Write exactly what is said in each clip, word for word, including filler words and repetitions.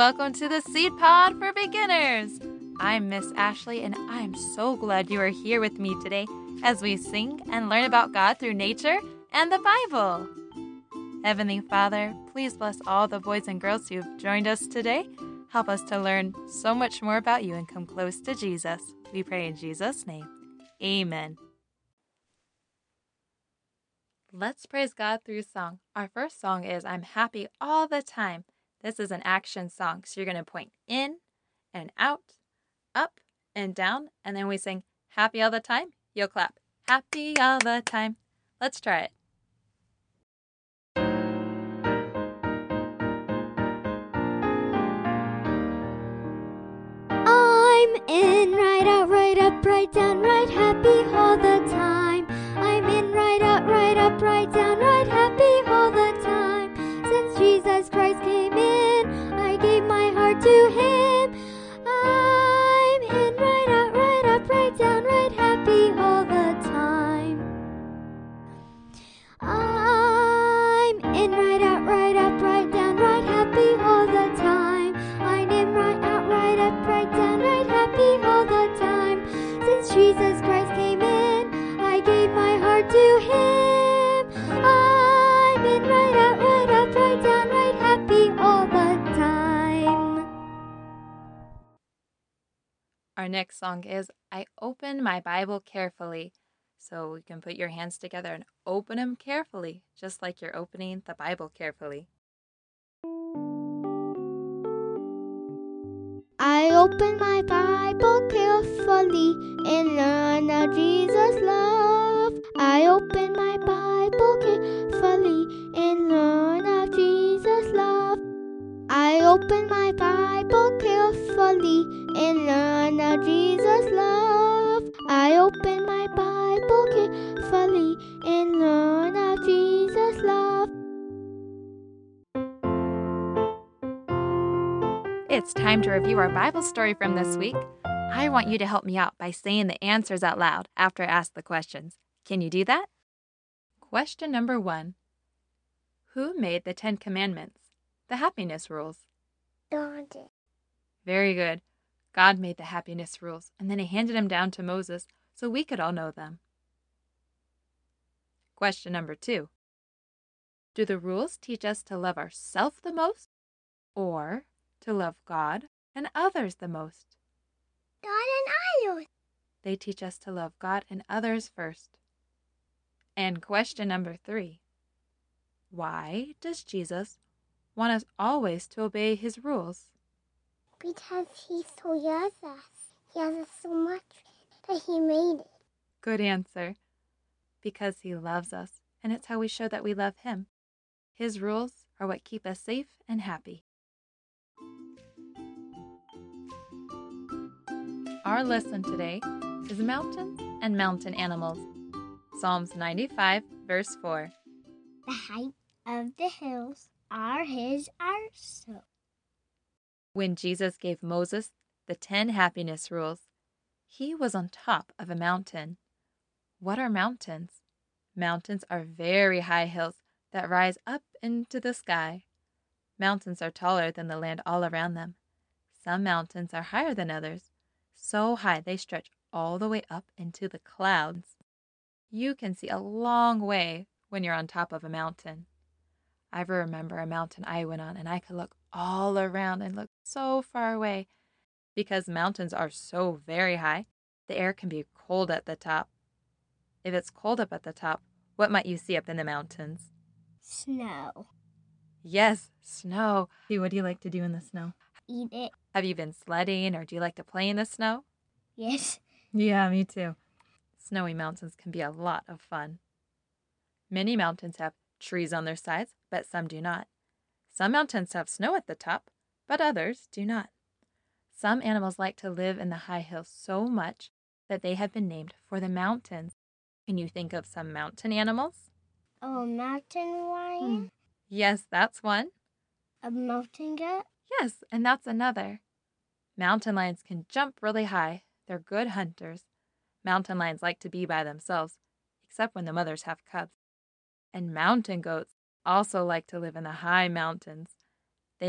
welcome to the Seed Pod for Beginners. I'm Miss Ashley, and I'm so glad you are here with me today as we sing and learn about God through nature and the Bible. Heavenly Father, please bless all the boys and girls who've joined us today. Help us to learn so much more about you and come close to Jesus. We pray in Jesus' name. Amen. Let's praise God through song. Our first song is I'm Happy All the Time. This is an action song, so you're going to point in and out, up and down, and then we sing Happy All the Time. You'll clap Happy All the Time. Let's try it. I'm in, right out, right up, right down, right happy all the time. I'm in, right out, right up, right down, right happy all the time. Since Jesus Christ came in, I gave my heart to Him. I'm in, right out, right up, right down, right happy all the time. I'm in, right out, right up, right down, right happy all the time. I'm in, right out, right up, right down, right happy all the time. Since Jesus Christ came in, I gave my heart to Him. I'm in, right out, right up, right down, right happy all the time. Our next song is I Open My Bible Carefully. So you can put your hands together and open them carefully, just like you're opening the Bible carefully. I open my Bible carefully and learn of Jesus' love. I open my Bible carefully and learn of Jesus' love. I open my Bible carefully and learn of Jesus' love. I open my Bible carefully and learn of Jesus' love. It's time to review our Bible story from this week. I want you to help me out by saying the answers out loud after I ask the questions. Can you do that? Question number one. Who made the Ten Commandments, the happiness rules? God did. Very good. God made the happiness rules, and then He handed them down to Moses so we could all know them. Question number two. Do the rules teach us to love ourselves the most, or to love God and others the most? God and others. They teach us to love God and others first. And question number three. Why does Jesus want us always to obey His rules? Because He so loves us. He loves us so much that He made it. Good answer. Because He loves us, and it's how we show that we love Him. His rules are what keep us safe and happy. Our lesson today is mountains and mountain animals. Psalms ninety-five, verse four. The height of the hills are His also. When Jesus gave Moses the ten happiness rules, He was on top of a mountain. What are mountains? Mountains are very high hills that rise up into the sky. Mountains are taller than the land all around them. Some mountains are higher than others, so high they stretch all the way up into the clouds. You can see a long way when you're on top of a mountain. I remember a mountain I went on, and I could look all around and look so far away. Because mountains are so very high, the air can be cold at the top. If it's cold up at the top, what might you see up in the mountains? Snow. Yes, snow. What do you like to do in the snow? Eat it. Have you been sledding, or do you like to play in the snow? Yes. Yeah, me too. Snowy mountains can be a lot of fun. Many mountains have trees on their sides, but some do not. Some mountains have snow at the top, but others do not. Some animals like to live in the high hills so much that they have been named for the mountains. Can you think of some mountain animals? A mountain lion. Yes, that's one. A mountain goat. Yes, and that's another. Mountain lions can jump really high. They're good hunters. Mountain lions like to be by themselves, except when the mothers have cubs. And mountain goats also like to live in the high mountains. They have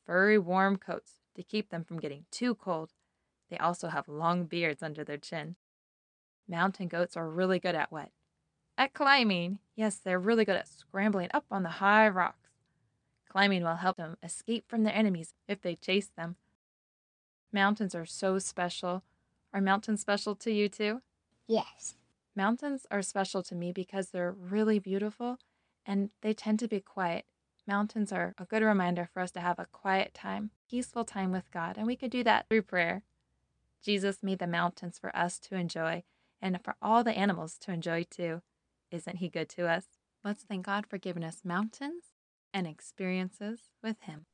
furry, warm coats to keep them from getting too cold. They also have long beards under their chin. Mountain goats are really good at what? At climbing. Yes, they're really good at scrambling up on the high rocks. Climbing will help them escape from their enemies if they chase them. Mountains are so special. Are mountains special to you too? Yes. Mountains are special to me because they're really beautiful and they tend to be quiet. Mountains are a good reminder for us to have a quiet time, peaceful time with God, and we can do that through prayer. Jesus made the mountains for us to enjoy and for all the animals to enjoy too. Isn't he good to us? Let's thank God for giving us mountains and experiences with him.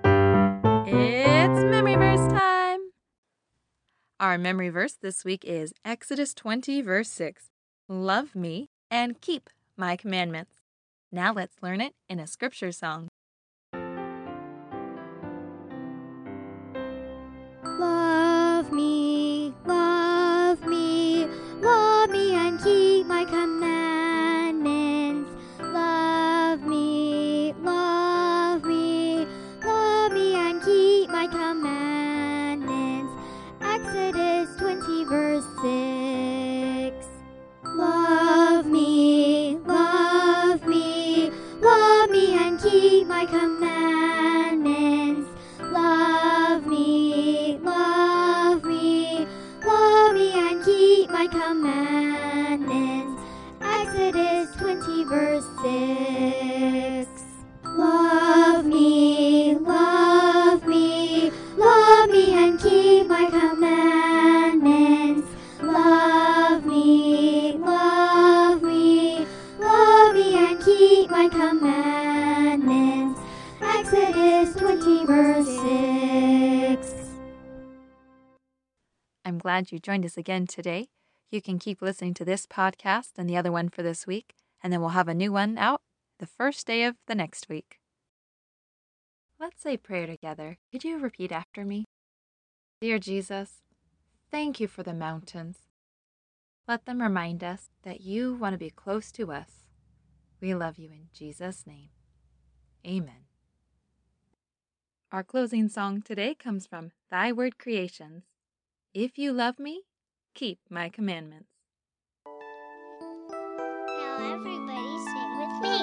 It's Memory Verse time! Our memory verse this week is Exodus twenty, verse six. Love me and keep my commandments. Now let's learn it in a scripture song. Love me, love me, love me and keep my commandments. Love me, love me, love me and keep my commandments. Exodus twenty, verse six. Love me, love me, love me and keep my commandments. Love me, love me, love me and keep my commandments. Exodus twenty, verse six. Love me, love me, love me and keep my commandments. Love me, love me, love me and keep my commandments. Exodus twenty, verse six. I'm glad you joined us again today. You can keep listening to this podcast and the other one for this week, and then we'll have a new one out the first day of the next week. Let's say prayer together. Could you repeat after me? Dear Jesus, thank you for the mountains. Let them remind us that you want to be close to us. We love you in Jesus' name. Amen. Our closing song today comes from Thy Word Creations. If you love me, keep my commandments. Now everybody sing with me.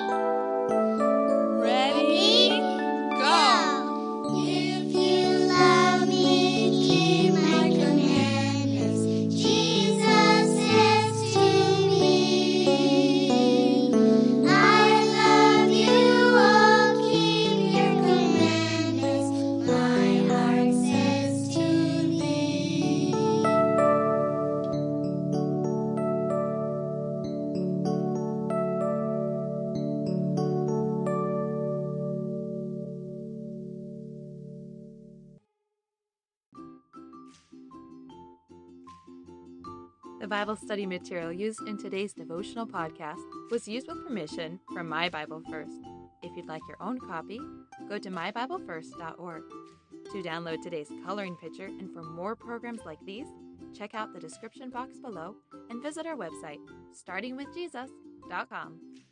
Ready, go! If you love me, keep my commandments. Jesus says to me, I love you, I'll keep your commandments. My heart says to thee. The Bible study material used in today's devotional podcast was used with permission from My Bible First. If you'd like your own copy, go to my bible first dot org. To download today's coloring picture and for more programs like these, check out the description box below and visit our website, starting with jesus dot com.